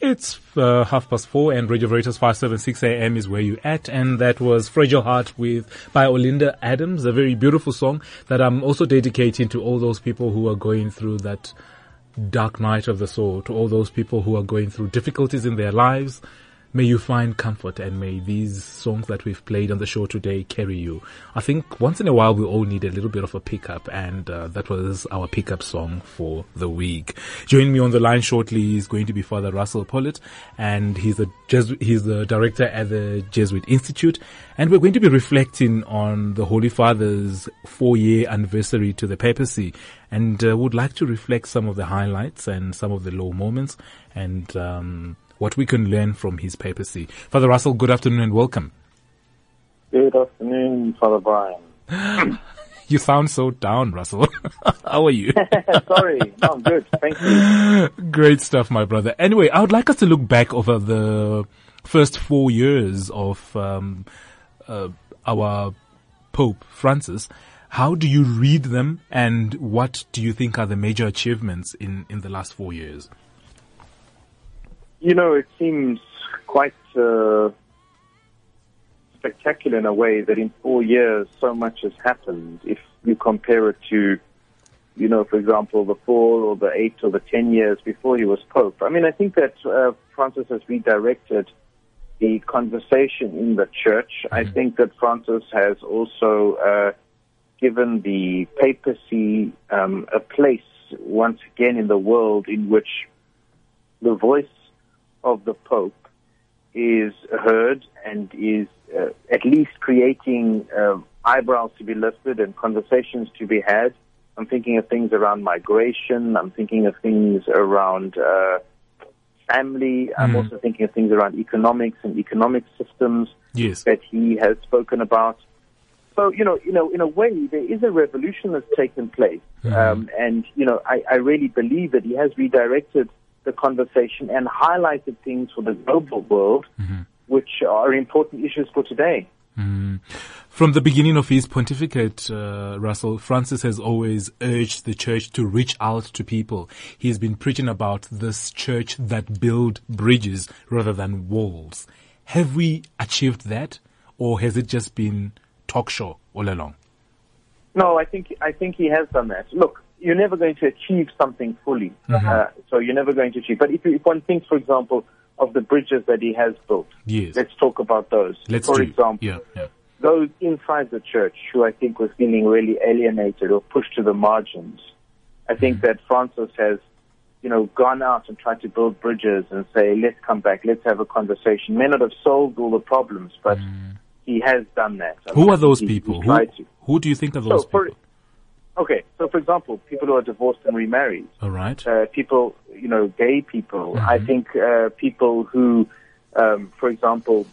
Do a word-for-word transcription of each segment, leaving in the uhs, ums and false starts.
It's uh, half past four, and Radio Veritas five seventy-six A M is where you at, and that was Fragile Heart with by Olinda Adams, a very beautiful song that I'm also dedicating to all those people who are going through that dark night of the soul, to all those people who are going through difficulties in their lives. May you find comfort, and may these songs that we've played on the show today carry you. I think once in a while we all need a little bit of a pickup, and uh, that was our pickup song for the week. Joining me on the line shortly is going to be Father Russell Pollitt, and he's a Jesuit, he's the director at the Jesuit Institute, and we're going to be reflecting on the Holy Father's four-year anniversary to the papacy, and uh, would like to reflect some of the highlights and some of the low moments, and um what we can learn from his papacy. Father Russell, good afternoon and welcome. Good afternoon, Father Brian. You sound so down, Russell. How are you? Sorry, no, I'm good. Thank you. Great stuff, my brother. Anyway, I would like us to look back over the first four years of um, uh, our Pope Francis. How do you read them, and what do you think are the major achievements in, in the last four years? You know, it seems quite uh, spectacular in a way that in four years so much has happened. If you compare it to, you know, for example, the four or the eight or the ten years before he was Pope. I mean, I think that uh, Francis has redirected the conversation in the church. Mm-hmm. I think that Francis has also uh, given the papacy um, a place once again in the world in which the voice of the Pope is heard and is uh, at least creating uh, eyebrows to be lifted and conversations to be had. I'm thinking of things around migration. I'm thinking of things around uh, family. Mm. I'm also thinking of things around economics and economic systems yes. that he has spoken about. So, you know, you know, in a way, there is a revolution that's taken place. Mm. Um, and, you know, I, I really believe that he has redirected the conversation and highlighted things for the global world, mm-hmm. which are important issues for today. Mm. From the beginning of his pontificate, uh, Russell, Francis has always urged the church to reach out to people. He's been preaching about this church that build bridges rather than walls. Have we achieved that, or has it just been talk show all along? No, I think I think he has done that. Look, you're never going to achieve something fully. Mm-hmm. Uh, so you're never going to achieve. But if, if one thinks, for example, of the bridges that he has built, yes. let's talk about those. Let's for do. example, yeah, yeah. those inside the church who I think were feeling really alienated or pushed to the margins. I think mm-hmm. that Francis has, you know, gone out and tried to build bridges and say, let's come back, let's have a conversation. May not have solved all the problems, but mm. he has done that. I who mean, are those he, people? He who, to. who do you think are those so for, people? Okay, so for example, people who are divorced and remarried. All right. Uh, people, you know, gay people. Mm-hmm. I think uh, people who, um, for example,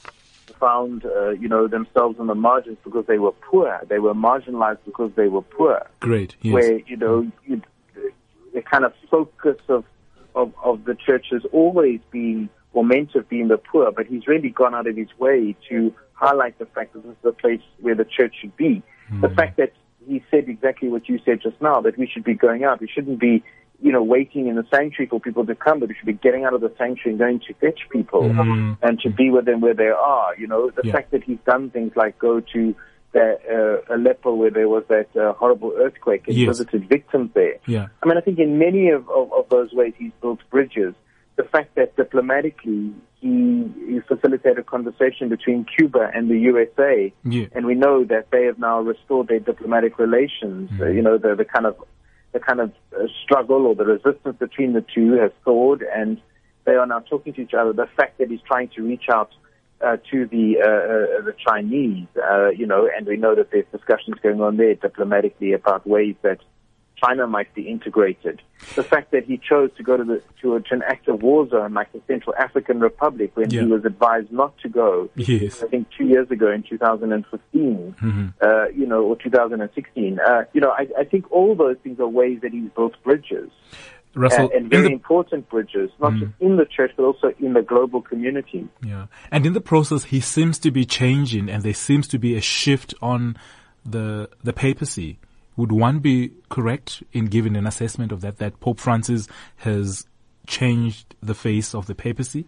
found, uh, you know, themselves on the margins because they were poor. They were marginalized because they were poor. Great, yes. Where, you know, you, the kind of focus of, of, of the church has always been, or meant to have been the poor, but he's really gone out of his way to highlight the fact that this is the place where the church should be. Mm-hmm. The fact that he said exactly what you said just now, that we should be going out. We shouldn't be, you know, waiting in the sanctuary for people to come, but we should be getting out of the sanctuary and going to fetch people mm. and to be with them where they are. You know, the yeah. fact that he's done things like go to the, uh, Aleppo where there was that uh, horrible earthquake and yes. visited victims there. Yeah. I mean, I think in many of, of, of those ways he's built bridges. The fact that diplomatically he, he facilitated a conversation between Cuba and the U S A, yeah. and we know that they have now restored their diplomatic relations. Mm. Uh, you know, the, the kind of the kind of uh, struggle or the resistance between the two has thawed, and they are now talking to each other. The fact that he's trying to reach out uh, to the uh, uh, the Chinese, uh, you know, and we know that there's discussions going on there diplomatically about ways that China might be integrated. The fact that he chose to go to the to, a, to an active war zone like the Central African Republic when yeah. he was advised not to go. Yes. I think two years ago in two thousand fifteen, mm-hmm. uh, you know, or two thousand sixteen. Uh, you know, I, I think all those things are ways that he's built bridges. Russell, and, and very the, important bridges, not mm. just in the church, but also in the global community. Yeah, and in the process, he seems to be changing, and there seems to be a shift on the the papacy. Would one be correct in giving an assessment of that, that Pope Francis has changed the face of the papacy?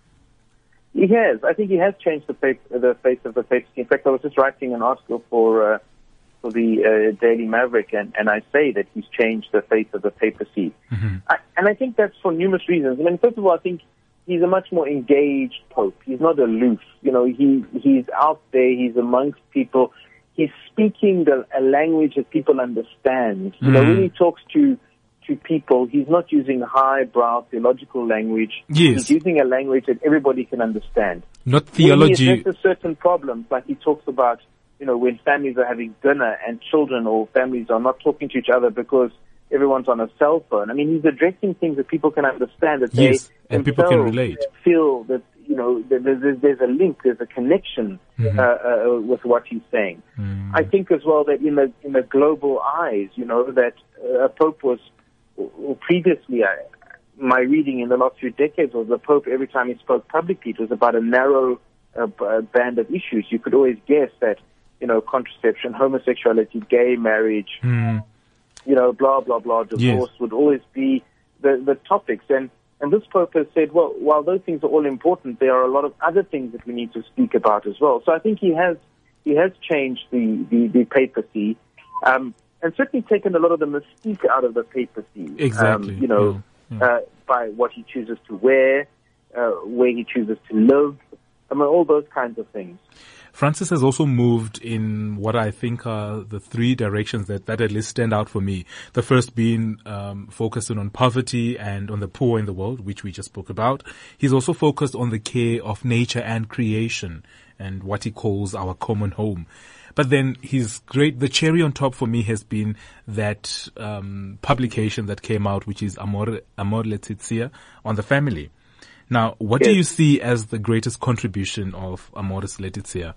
He has. I think he has changed the face, the face of the papacy. In fact, I was just writing an article for uh, for the uh, Daily Maverick, and, and I say that he's changed the face of the papacy. Mm-hmm. I, and I think that's for numerous reasons. I mean, first of all, I think he's a much more engaged pope. He's not aloof. You know, he he's out there. He's amongst people. He's speaking the, a language that people understand. You mm. know, when he talks to to people, he's not using highbrow theological language. Yes. He's using a language that everybody can understand. Not theology. When he addresses certain problems, like he talks about, you know, when families are having dinner and children or families are not talking to each other because everyone's on a cell phone. I mean, he's addressing things that people can understand, that yes, they and people can relate. Feel that, you know, there's, there's a link, there's a connection mm-hmm. uh, uh, with what he's saying. Mm. I think as well that in the in the global eyes, you know, that uh, a pope was, or previously, I, my reading in the last few decades was the pope, every time he spoke publicly, it was about a narrow uh, band of issues. You could always guess that, you know, contraception, homosexuality, gay marriage, mm. you know, blah, blah, blah, divorce yes. would always be the, the topics. And And this pope has said, well, while those things are all important, there are a lot of other things that we need to speak about as well. So I think he has he has changed the, the, the papacy, um, and certainly taken a lot of the mystique out of the papacy. Exactly. Um, you know, yeah. Yeah. Uh, by what he chooses to wear, uh, where he chooses to live, I mean, all those kinds of things. Francis has also moved in what I think are the three directions that, that at least stand out for me. The first being um, focusing on poverty and on the poor in the world, which we just spoke about. He's also focused on the care of nature and creation and what he calls our common home. But then his great, the cherry on top for me has been that um, publication that came out, which is Amor, Amor Laetitia, on the family. Now, what yes. do you see as the greatest contribution of Amoris Laetitia?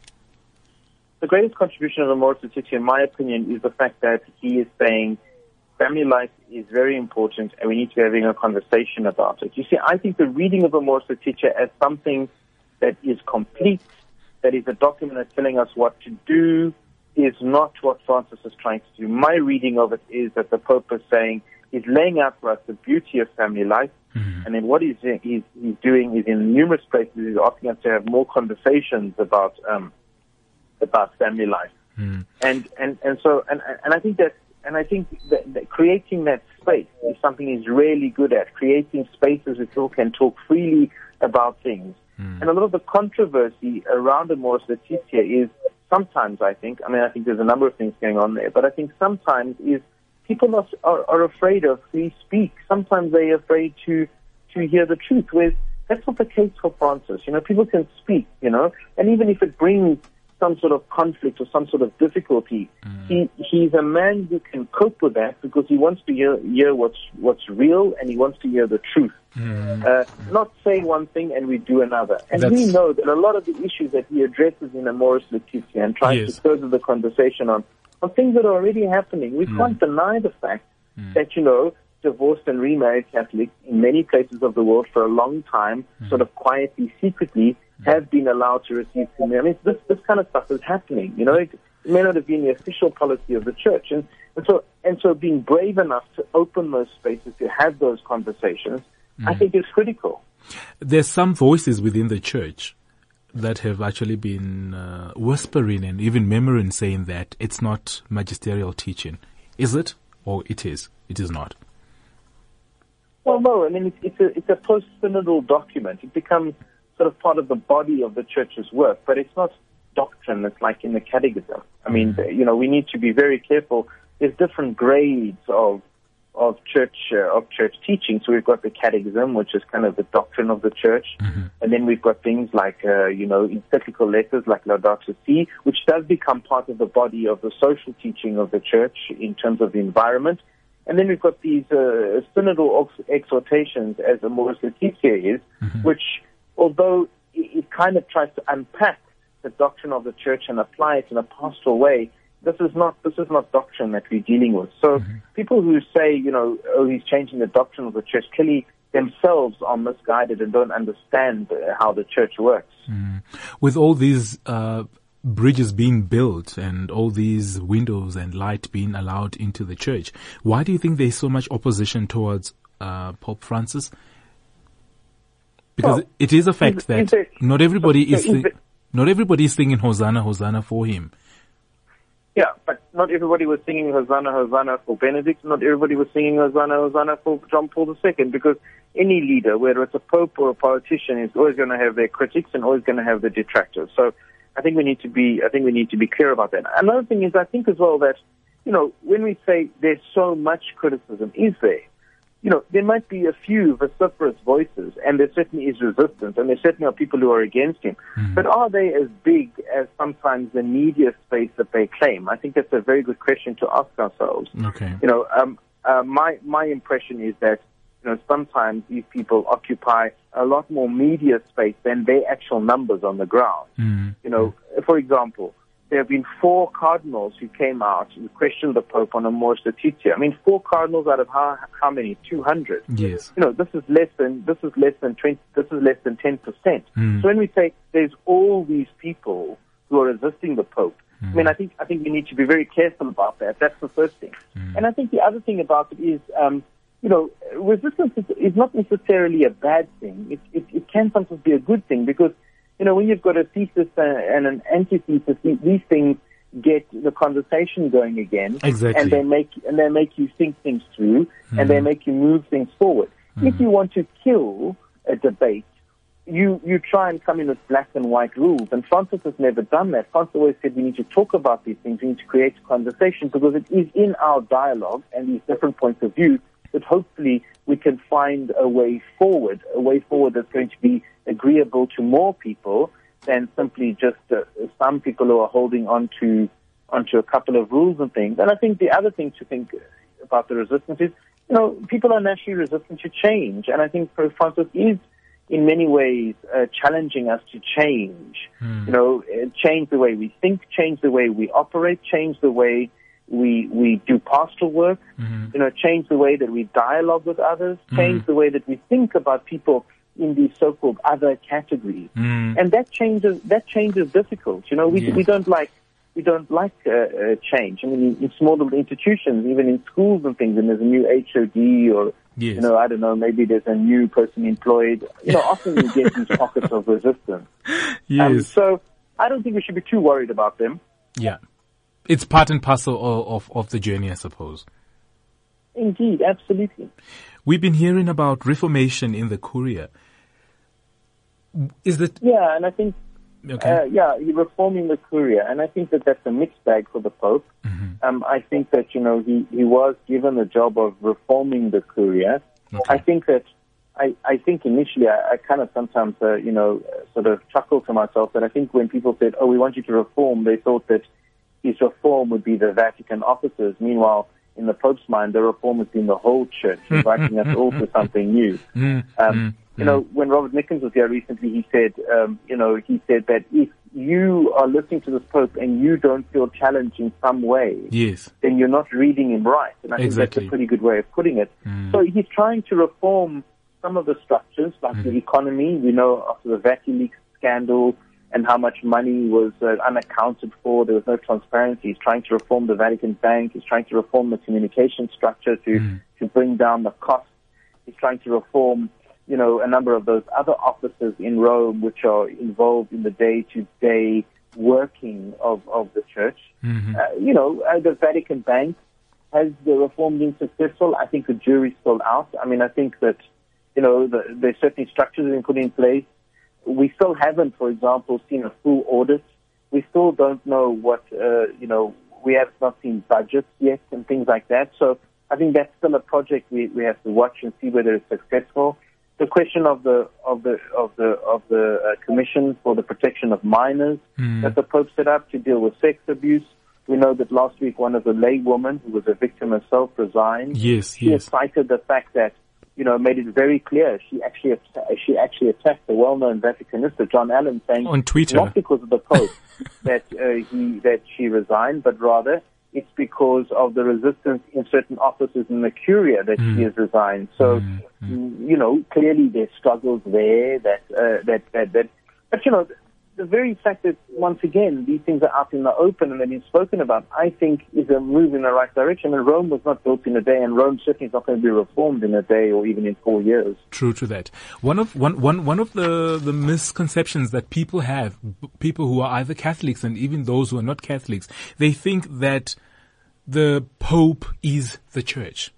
The greatest contribution of Amoris Laetitia, in my opinion, is the fact that he is saying family life is very important and we need to be having a conversation about it. You see, I think the reading of Amoris Laetitia as something that is complete, that is a document that's telling us what to do, is not what Francis is trying to do. My reading of it is that the Pope is saying, he's laying out for us the beauty of family life. Mm-hmm. And then what he's, he's, he's doing is in numerous places, he's asking us to have more conversations about um, about family life. Mm. And, and, and so, and, and I think that, and I think that, that creating that space is something he's really good at, creating spaces where people can talk freely about things. Mm. And a lot of the controversy around Amoris Laetitia is sometimes, I think, I mean, I think there's a number of things going on there, but I think sometimes is people are, are, are afraid of free speech. Sometimes they're afraid to, to hear the truth, whereas that's not the case for Francis. You know, people can speak, you know, and even if it brings some sort of conflict or some sort of difficulty, mm. he, he's a man who can cope with that because he wants to hear, hear what's, what's real and he wants to hear the truth. Mm. Uh, not say one thing and we do another. And that's... we know that a lot of the issues that he addresses in Amoris Laetitia and tries yes. to further the conversation on are things that are already happening. We mm. can't deny the fact mm. that, you know, divorced and remarried Catholics in many places of the world for a long time, mm. sort of quietly, secretly, mm. have been allowed to receive communion. I mean, this, this kind of stuff is happening. You know, it, it may not have been the official policy of the church. And, and so, and so being brave enough to open those spaces, to have those conversations, mm. I think is critical. There's some voices within the church that have actually been uh, whispering and even murmuring, saying that it's not magisterial teaching. Is it? Or it is? It is not? Well, no. I mean, it's, it's a, it's a post-synodal document. It becomes sort of part of the body of the church's work, but it's not doctrine. It's like in the catechism. I mean, mm. you know, we need to be very careful. There's different grades of of church uh, of church teaching. So we've got the catechism, which is kind of the doctrine of the church, mm-hmm. and then we've got things like uh, you know encyclical letters like Laudato Si, which does become part of the body of the social teaching of the church in terms of the environment. And then we've got these uh, synodal exhortations, as Amoris Laetitia is, mm-hmm. which, although it, it kind of tries to unpack the doctrine of the church and apply it in a pastoral way, This is not this is not doctrine that we're dealing with. So mm-hmm. people who say, you know, oh, he's changing the doctrine of the church, clearly themselves are misguided and don't understand how the church works. Mm. With all these uh, bridges being built and all these windows and light being allowed into the church, why do you think there's so much opposition towards uh, Pope Francis? Because well, it is a fact is, that is there, not everybody is, is sing, there, not everybody is singing Hosanna, Hosanna for him. Yeah, but not everybody was singing Hosanna, Hosanna for Benedict. Not everybody was singing Hosanna, Hosanna for John Paul the Second, because any leader, whether it's a pope or a politician, is always going to have their critics and always going to have their detractors. So I think we need to be, I think we need to be clear about that. Another thing is, I think as well that, you know, when we say there's so much criticism, is there? You know, there might be a few vociferous voices, and there certainly is resistance, and there certainly are people who are against him. Mm-hmm. But are they as big as sometimes the media space that they claim? I think that's a very good question to ask ourselves. Okay. You know, um, uh, my my impression is that, you know, sometimes these people occupy a lot more media space than their actual numbers on the ground. Mm-hmm. You know, for example, there have been four cardinals who came out and questioned the Pope on Amoris Laetitia. I mean, four cardinals out of how how many? Two hundred. Yes. You know, this is less than this is less than twenty. This is less than ten percent. Mm. So when we say there's all these people who are resisting the Pope, mm. I mean, I think I think we need to be very careful about that. That's the first thing. Mm. And I think the other thing about it is, um, you know, resistance is, is not necessarily a bad thing. It, it it can sometimes be a good thing, because, you know, when you've got a thesis and an antithesis, these things get the conversation going again. Exactly. And they make and they make you think things through, mm. and they make you move things forward. Mm. If you want to kill a debate, you you try and come in with black and white rules. And Francis has never done that. Francis always said we need to talk about these things. We need to create a conversation, because it is in our dialogue and these different points of view that hopefully we can find a way forward, a way forward that's going to be agreeable to more people than simply just uh, some people who are holding on to onto a couple of rules and things. And I think the other thing to think about the resistance is, you know, people are naturally resistant to change. And I think Pope Francis is, in many ways, uh, challenging us to change. Mm. You know, uh, change the way we think, change the way we operate, change the way we we do pastoral work, mm-hmm. you know, change the way that we dialogue with others, change mm. the way that we think about people in these so-called other categories, mm. and that changes. That change is difficult. You know, we yes. we don't like we don't like uh, uh, change. I mean, in small little institutions, even in schools and things, and there's a new H O D or yes. you know, I don't know, maybe there's a new person employed. You know, often you get these pockets of resistance. Yes. Um, so I don't think we should be too worried about them. Yeah, it's part and parcel of of, of the journey, I suppose. Indeed, absolutely. We've been hearing about reformation in the Curia. Is that? Yeah, and I think, okay. uh, yeah, you're reforming the Curia, and I think that that's a mixed bag for the Pope. Mm-hmm. Um, I think that, you know, he, he was given the job of reforming the Curia. Okay. I think that, I, I think initially I, I kind of sometimes, uh, you know, sort of chuckle to myself that I think when people said, oh, we want you to reform, they thought that his reform would be the Vatican offices. Meanwhile, in the Pope's mind, the reform has been the whole church, inviting us all to something new. Mm, um, mm, you know, when Robert Nickens was here recently, he said, um, you know, he said that if you are listening to this Pope and you don't feel challenged in some way, yes, then you're not reading him right. And I think exactly. that's a pretty good way of putting it. Mm. So he's trying to reform some of the structures, like mm. the economy. We know after the VatiLeaks scandal and how much money was uh, unaccounted for, there was no transparency. He's trying to reform the Vatican Bank. He's trying to reform the communication structure to, mm. to bring down the costs. He's trying to reform, you know, a number of those other offices in Rome which are involved in the day-to-day working of, of the church. Mm-hmm. Uh, you know, uh, the Vatican Bank, has the reform been successful? I think the jury's still out. I mean, I think that, you know, the, there's certainly structures that have been put in place. We still haven't, for example, seen a full audit. We still don't know what, uh, you know, we have not seen budgets yet and things like that. So I think that's still a project we, we have to watch and see whether it's successful. The question of the of the of the of the uh, Commission for the Protection of Minors mm. that the Pope set up to deal with sex abuse. We know that last week one of the lay women who was a victim herself resigned. Yes, she yes. cited the fact that, you know, made it very clear she actually she actually attacked the well-known Vaticanista John Allen, saying on Twitter, not because of the Pope that uh, he that she resigned, but rather it's because of the resistance in certain offices in the Curia that mm. she has resigned. So, mm. Mm. you know, clearly there's struggles there. That uh, that that that, but you know, the very fact that, once again, these things are out in the open and they've been spoken about, I think is a move in the right direction. And Rome was not built in a day, and Rome certainly is not going to be reformed in a day or even in four years. True to that. One of one one one of the, the misconceptions that people have, people who are either Catholics and even those who are not Catholics, they think that the Pope is the Church.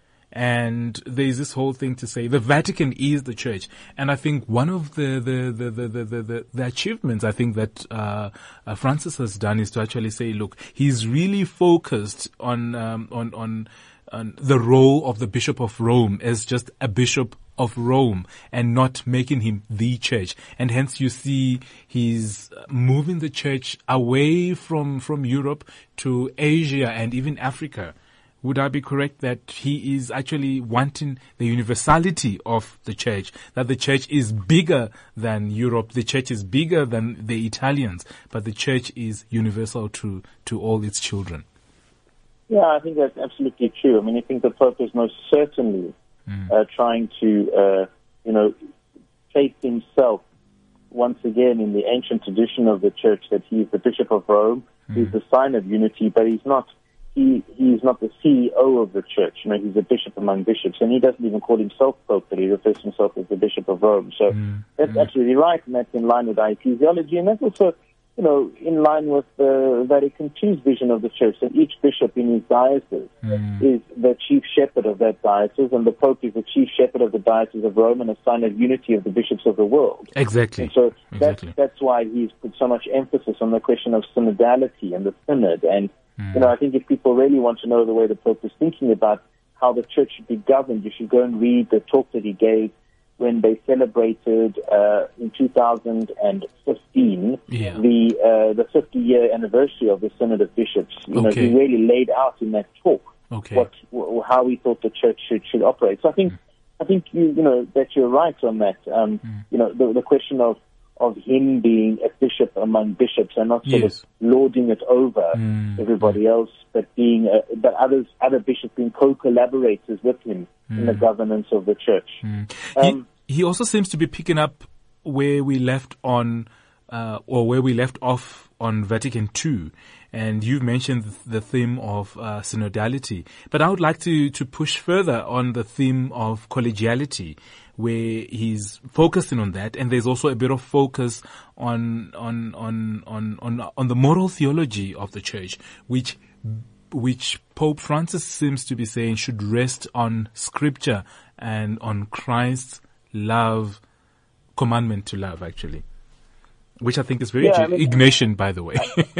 And there's this whole thing to say the Vatican is the Church. And I think one of the, the, the, the, the, the, the, the achievements I think that, uh, uh, Francis has done is to actually say, look, he's really focused on, um, on, on, on the role of the Bishop of Rome as just a Bishop of Rome and not making him the Church. And hence you see he's moving the Church away from, from Europe to Asia and even Africa. Would I be correct that he is actually wanting the universality of the Church, that the Church is bigger than Europe, the Church is bigger than the Italians, but the Church is universal to, to all its children? Yeah, I think that's absolutely true. I mean, I think the Pope is most certainly mm. uh, trying to, uh, you know, place himself once again in the ancient tradition of the Church, that he's the Bishop of Rome, mm. he's the sign of unity, but he's not He, he's not the C E O of the Church. You know, he's a bishop among bishops, and he doesn't even call himself Pope, but he refers to himself as the Bishop of Rome. So mm. that's mm. absolutely right, and that's in line with our ecclesiology, and that's also, you know, in line with the Vatican two's vision of the Church, that each bishop in his diocese mm. is the chief shepherd of that diocese, and the Pope is the chief shepherd of the Diocese of Rome and a sign of unity of the bishops of the world. Exactly. And so exactly. that's, that's why he's put so much emphasis on the question of synodality and the synod. And You know, I think if people really want to know the way the Pope is thinking about how the Church should be governed, you should go and read the talk that he gave when they celebrated uh, in two thousand fifteen yeah. the uh, the fifty-year anniversary of the Synod of Bishops. You know, okay. he really laid out in that talk okay. what w- how he thought the Church should should operate. So I think mm. I think you you know that you're right on that. Um, mm. You know, the the question of of him being a bishop among bishops and not sort yes. of lording it over mm. everybody else, but being, a, but others, other bishops being co-collaborators with him mm. in the governance of the Church. Mm. Um, he, he also seems to be picking up where we left on, uh, or where we left off on Vatican two. And you've mentioned the theme of uh, synodality, but I would like to, to push further on the theme of collegiality, where he's focusing on that, and there's also a bit of focus on on on on on, on the moral theology of the Church, which which Pope Francis seems to be saying should rest on Scripture and on Christ's love, commandment to love, actually, which I think is very yeah, I mean, Ignatian, by the way.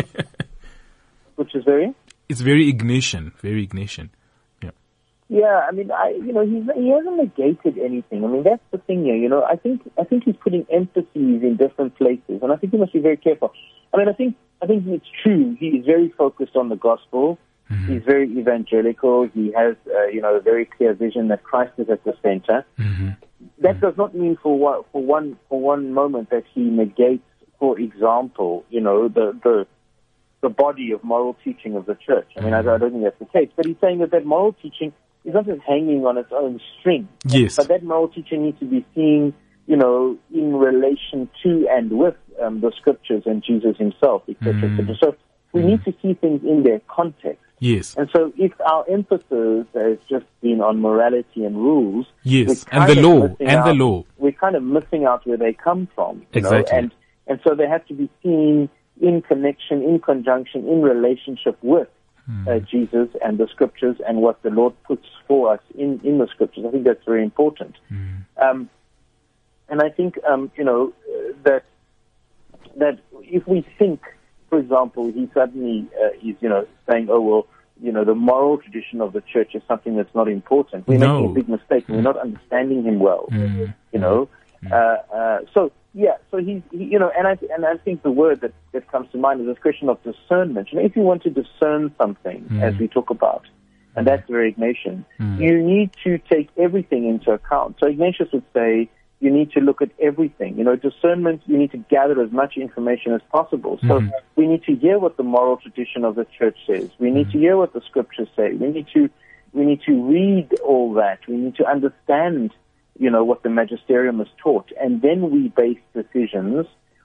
Which is very? It's very Ignatian, very Ignatian. Yeah. Yeah, I mean, I, you know, he's, he hasn't negated anything. I mean, that's the thing here, you know. I think, I think he's putting emphases in different places, and I think he must be very careful. I mean, I think, I think it's true. He is very focused on the gospel. Mm-hmm. He's very evangelical. He has, uh, you know, a very clear vision that Christ is at the center. Mm-hmm. That mm-hmm. does not mean for one, for one, for one moment that he negates, for example, you know, the, the, the body of moral teaching of the Church. I mean, mm-hmm. I, I don't think that's the case. But he's saying that that moral teaching is not just hanging on its own string. Yes. But that moral teaching needs to be seen, you know, in relation to and with um, the Scriptures and Jesus himself, et cetera, mm-hmm. et cetera. So we mm-hmm. need to see things in their context. Yes. And so if our emphasis has just been on morality and rules, yes, and the law, and out, the law, we're kind of missing out where they come from. You exactly. know? And, and so they have to be seen in connection, in conjunction, in relationship with mm. uh, Jesus and the Scriptures and what the Lord puts for us in, in the Scriptures. I think that's very important. Mm. Um, and I think, um, you know, uh, that that if we think, for example, he suddenly uh, is, you know, saying, oh, well, you know, the moral tradition of the Church is something that's not important. We're no. making a big mistake. Mm. We're not understanding him well, mm. you know. Mm. Uh, uh, so, yeah, so he's, he, you know, and I, and I think the word that, that comes to mind is this question of discernment. You know, if you want to discern something, mm. as we talk about, and that's very Ignatian, mm. you need to take everything into account. So Ignatius would say, you need to look at everything. You know, discernment, you need to gather as much information as possible. So mm. we need to hear what the moral tradition of the Church says. We need mm. to hear what the Scriptures say. We need to, we need to read all that. We need to understand, you know, what the magisterium has taught. And then we base decisions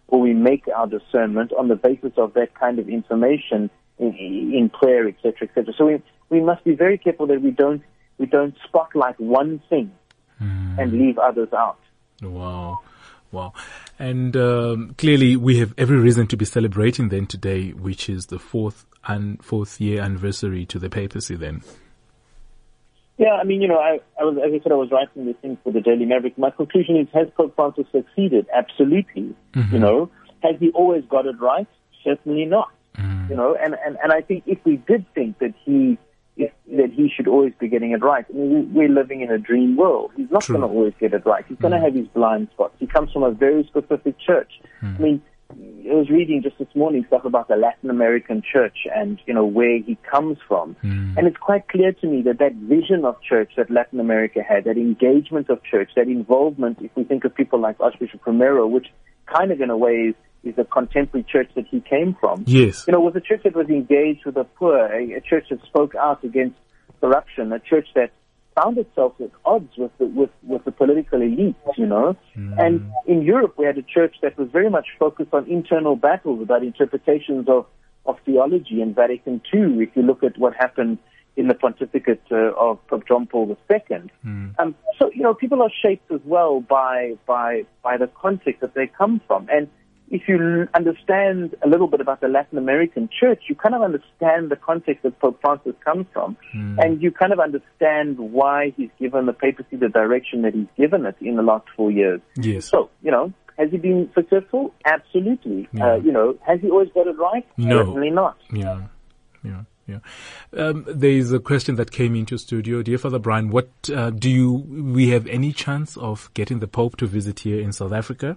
or we make our discernment on the basis of that kind of information in, in prayer, et cetera, et cetera. So we, we must be very careful that we don't, we don't spotlight one thing mm. and leave others out. Wow. Wow. And um, clearly we have every reason to be celebrating then today, which is the fourth and fourth year anniversary to the papacy then. Yeah, I mean, you know, I, I was, as I said, I was writing this thing for the Daily Maverick. My conclusion is, has Pope Francis succeeded? Absolutely. Mm-hmm. You know, has he always got it right? Certainly not. Mm. You know, and, and, and I think if we did think that he if, that he should always be getting it right, I mean, we're living in a dream world. He's not going to always get it right. He's going to mm. have his blind spots. He comes from a very specific church. Mm. I mean, I was reading just this morning stuff about the Latin American church and, you know, where he comes from. Mm. And it's quite clear to me that that vision of church that Latin America had, that engagement of church, that involvement, if we think of people like Archbishop Romero, which kind of in a way is, is the contemporary church that he came from. Yes. You know, was a church that was engaged with the poor, a, a church that spoke out against corruption, a church that found itself at odds with the, with, with the political elite, you know. Mm. And in Europe, we had a church that was very much focused on internal battles about interpretations of, of theology in Vatican Two, if you look at what happened in the pontificate uh, of Pope John Paul the Second. Mm. Um, so, you know, people are shaped as well by, by, by the context that they come from. And if you understand a little bit about the Latin American church, you kind of understand the context that Pope Francis comes from, mm. and you kind of understand why he's given the papacy the direction that he's given it in the last four years. Yes. So, you know, has he been successful? Absolutely. Yeah. Uh, you know, has he always got it right? No. Certainly not. Yeah, yeah. Yeah. Um, there is a question that came into studio. Dear Father Brian, what uh, do you, we have any chance of getting the Pope to visit here in South Africa?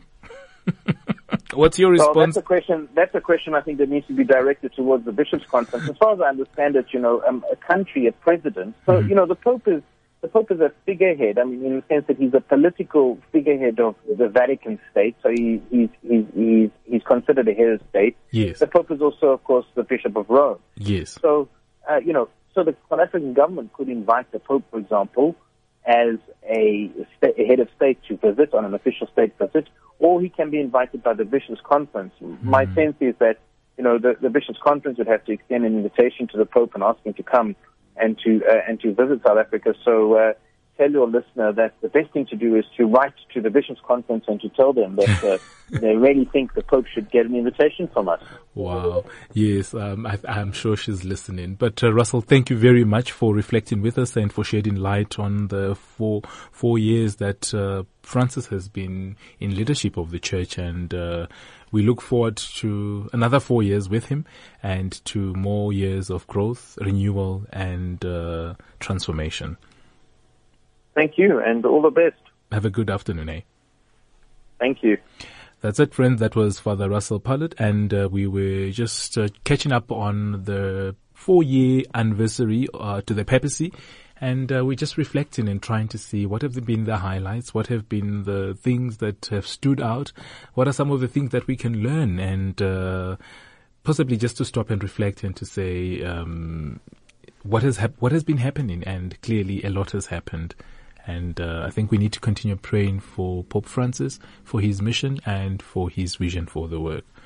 What's your response? Well, that's a question. That's a question I think that needs to be directed towards the Bishops' Conference. As far as I understand it, you know, um, a country, a president. So, mm-hmm. you know, the Pope is the Pope is a figurehead. I mean, in the sense that he's a political figurehead of the Vatican State. So he, he's he's he's he's considered a head of state. Yes. The Pope is also, of course, the Bishop of Rome. Yes. So, uh, you know, so the South African government could invite the Pope, for example, as a, a head of state to visit on an official state visit, or he can be invited by the Bishops' Conference. Mm-hmm. My sense is that, you know, the, the Bishops' Conference would have to extend an invitation to the Pope and ask him to come and to uh, and to visit South Africa. So uh, tell your listener that the best thing to do is to write to the Bishops' Conference and to tell them that uh, they really think the Pope should get an invitation from us. Wow. Yes, um, I, I'm sure she's listening. But uh, Russell, thank you very much for reflecting with us and for shedding light on the four four years that uh, Francis has been in leadership of the Church, and uh, we look forward to another four years with him and to more years of growth, renewal, and uh, transformation. Thank you, and all the best. Have a good afternoon, eh? Thank you. That's it, friends. That was Father Russell Pullett, and uh, we were just uh, catching up on the four-year anniversary uh, to the papacy, and uh, we're just reflecting and trying to see what have been the highlights, what have been the things that have stood out, what are some of the things that we can learn, and uh, possibly just to stop and reflect and to say um, what has hap- what has been happening, and clearly a lot has happened. And uh, I think we need to continue praying for Pope Francis, for his mission, and for his vision for the work.